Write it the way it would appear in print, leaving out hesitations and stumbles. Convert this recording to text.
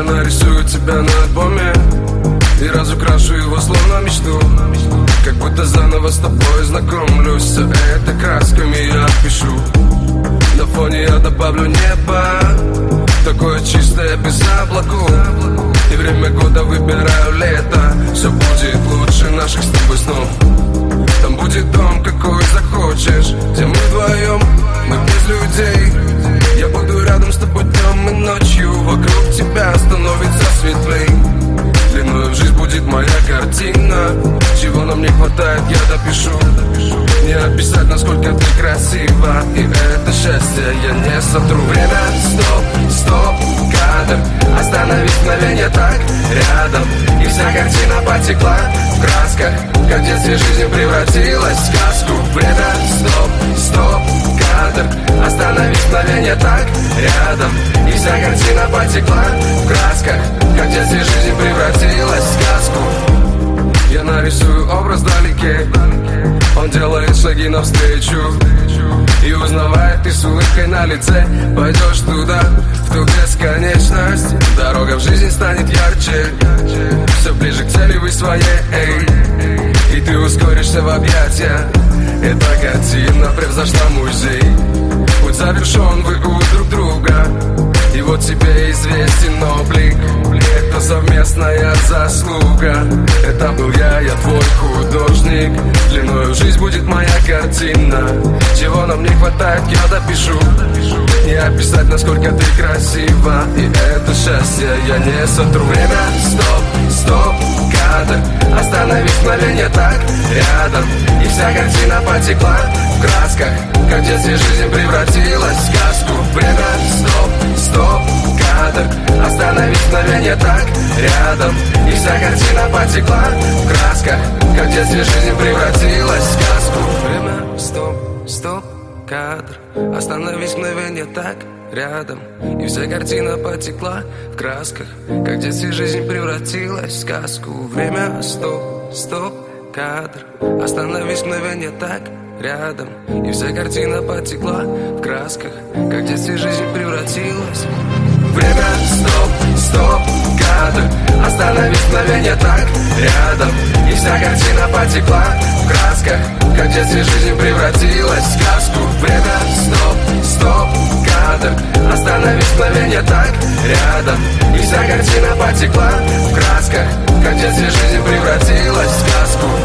нарисую тебя на альбоме и разукрашу его словно мечту. Как будто заново с тобой знакомлюсь. Все это красками я пишу. На фоне я добавлю небо, такое чистое, без облаков. И время года выбираю лето. Все будет лучше наших с тобой снов. Там будет дом, какой захочешь, где мы вдвоем, мы без людей. Я буду рядом с тобой днем и ночью. Вокруг тебя становится светлей. Длиною в жизнь будет моя картина. Чего нам не хватает, я допишу. Не описать, насколько ты красива. И это счастье я не сотру. Время, стоп, стоп, кадр. Остановись мгновение так рядом. И вся картина потекла в красках, как в детстве жизнь превратилась в сказку. Время, стоп, стоп, кадр. Остановись мгновение так рядом. И вся картина потекла в красках, как в детстве жизнь превратилась в сказку. Я нарисую образ вдалеке. Он делает шаги навстречу и узнавает ты с улыбкой на лице. Пойдешь туда, в ту бесконечность. Дорога в жизнь станет ярче. Все ближе к цели вы своей. И ты ускоришься в объятия. Эта картина превзошла музей. Путь завершен, вы у друг друга. И вот тебе известен облик. Это совместная заслуга. Это был я твой художник. Длиною в жизнь будет моя картина. Чего нам не хватает, я допишу. Не описать, насколько ты красива. И это счастье я не сотру. Время, стоп, стоп, кадр. Остановись мгновение так рядом. И вся картина потекла в красках, как в детстве жизнь превратилась в сказку. Время, стоп, стоп, кадр. Остановись мгновение так рядом. И вся картина потекла в красках, как в детстве жизнь превратилась в сказку. Время, стоп, стоп, кадр. Остановись мгновение так рядом. И вся картина потекла в красках, как в детстве жизнь превратилась в сказку. Время, стоп, стоп, кадр. Остановись мгновение так рядом. И вся картина потекла в красках, как в детстве жизнь превратилась. Время, стоп, стоп, кадр. Остановись мгновение так рядом. И вся картина потекла в красках, как в детстве жизнь превратилась в сказку. Время, стоп, стоп, кадр. Остановись мгновение так рядом. И вся картина потекла в красках, как в детстве жизнь превратилась в сказку.